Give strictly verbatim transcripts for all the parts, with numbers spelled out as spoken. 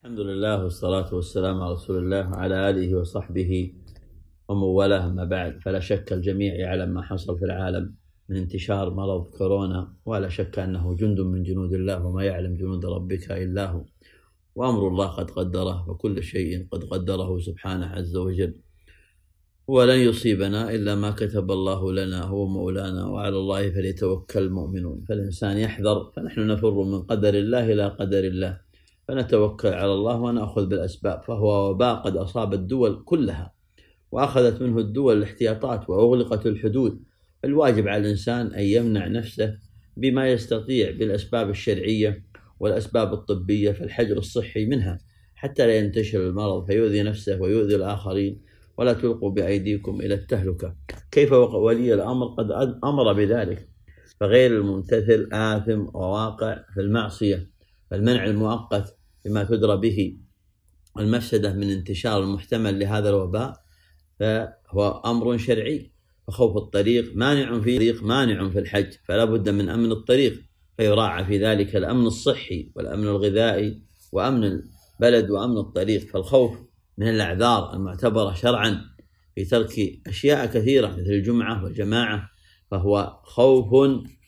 الحمد لله والصلاة والسلام على رسول الله وعلى آله وصحبه ومن والاه. أما بعد، فلا شك الجميع يعلم ما حصل في العالم من انتشار مرض كورونا، ولا شك أنه جند من جنود الله، وما يعلم جنود ربك إلا هو، وأمر الله قد قدره، وكل شيء قد قدره سبحانه عز وجل، ولن يصيبنا إلا ما كتب الله لنا، هو مولانا، وعلى الله فليتوكل المؤمنون. فالإنسان يحذر، فنحن نفر من قدر الله إلى قدر الله، فنتوكل على الله ونأخذ بالأسباب. فهو وباء قد أصاب الدول كلها، وأخذت منه الدول الاحتياطات وأغلقت الحدود. الواجب على الإنسان أن يمنع نفسه بما يستطيع بالأسباب الشرعية والأسباب الطبية، فالحجر الصحي منها، حتى لا ينتشر المرض فيؤذي نفسه ويؤذي الآخرين. ولا تلقوا بأيديكم إلى التهلكة. كيف ولي الأمر قد أمر بذلك، فغير الممتثل آثم وواقع في المعصية. فالمنع المؤقت بما تدرى به المفسدة من انتشار المحتمل لهذا الوباء فهو أمر شرعي. فخوف الطريق مانع في الطريق مانع في الحج، فلا بد من أمن الطريق، فيراعى في ذلك الأمن الصحي والأمن الغذائي وأمن البلد وأمن الطريق. فالخوف من الأعذار المعتبرة شرعا في ترك أشياء كثيرة مثل الجمعة والجماعة، فهو خوف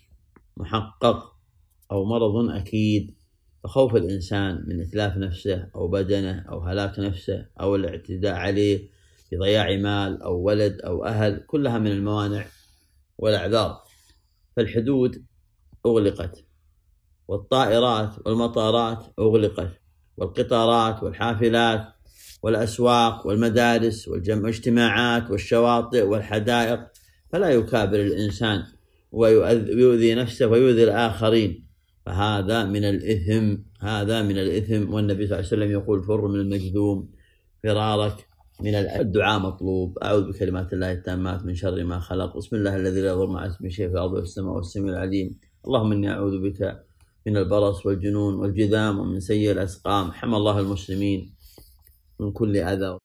محقق أو مرض أكيد. فخوف الإنسان من إتلاف نفسه أو بدنه أو هلاك نفسه أو الاعتداء عليه في ضياع مال أو ولد أو أهل، كلها من الموانع والأعذار. فالحدود أغلقت، والطائرات والمطارات أغلقت، والقطارات والحافلات والأسواق والمدارس والاجتماعات والشواطئ والحدائق، فلا يكابر الإنسان ويؤذي نفسه ويؤذي الآخرين، فهذا من الإثم هذا من الإثم والنبي صلى الله عليه وسلم يقول: فر من المجذوم فرارك من الدعاء مطلوب. أعوذ بكلمات الله التامات من شر ما خلق، بسم الله الذي لا يضر مع اسمه شيء في الأرض والسماء والسميع العليم. اللهم إني أعوذ بك من البرص والجنون والجذام ومن سيء الأسقام. حمى الله المسلمين من كل أذى.